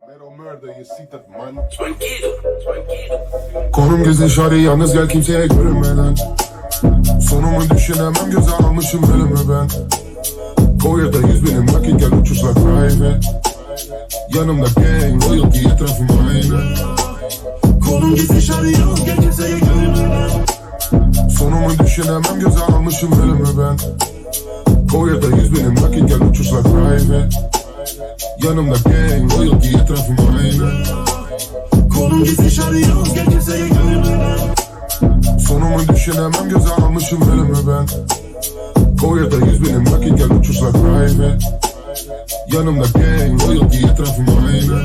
Mero murder, je ziet het man. Tranquilo. Konum gezin şari yalnız gel kimseye görünmeden. Sonumu düşünemem göze almışım ölümü ben. Koyada 100.000 nakit gel uçuşla private. Yanımda gang loyalty etrafım aynı. Konum gizli şarı yok gel kimseye görünmeden. Sonumu düşünemem göze almışım ölümü ben. Koyada 100.000 nakit gel uçuşla private. Yanımda gang loyalty etrafım aynı. Konum gizli şarı yok gel kimseye görünmeden. Sonumu düşünemem göze almışım ölümü ben. Koyada 100.000 nakit gel uçuşla private. Yanımda gang loyalty etrafım aynı.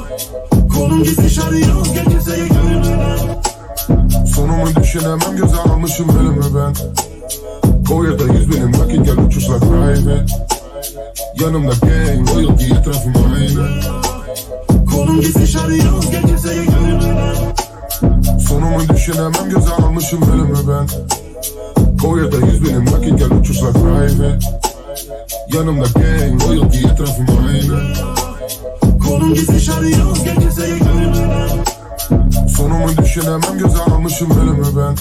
Konum gizli şarı yok gel kimseye görünmeden. Sonumu düşünemem göze almışım ölümü ben. Koyada 100.000 nakit gel uçuşla private. Yanımda gang loyalty etrafım aynı. Konum gizli şarı yok gel kimseye görünmeden. Sonumu düşünemem göze almışım ölümü ben. Koyada 100.000 nakit gel uçuşla private. Yanımda gang loyalty etrafım aynı. Konum gizli şarı yok gel kimseye görünmeden. Sonumu düşünemem göze almışım ölümü ben.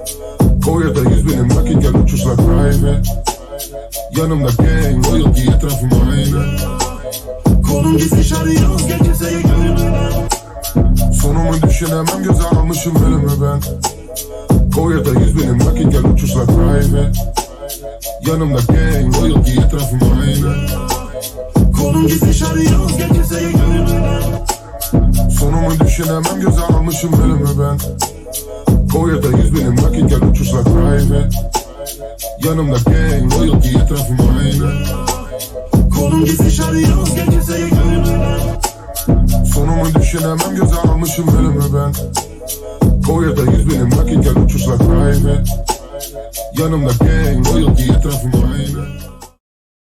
Koyada 100.000 nakit gel uçuşla private. Yanımda gang loyalty etrafım aynı. Konum gizli şarı yok gel kimseye görünmeden. Sonumu düşünemem göze almışım ölümü ben. Koyada 100.000 nakit gel uçuşla private. Yanımda gang loyalty etrafım aynı. Konum gizli şarı yok gel kimseye görünmeden. Sonumu düşünemem göze almışım ölümü ben. Koyada 100.000 nakit gel uçuşla private. Yanımda gang loyalty etrafım aynı. Konum gizli şarı yok gel kimseye görünmeden. Sonumu düşünemem göze almışım ölümü ben. Koyada 100.000 nakit gel uçuşla private. Yanımda gang loyalty etrafım aynı.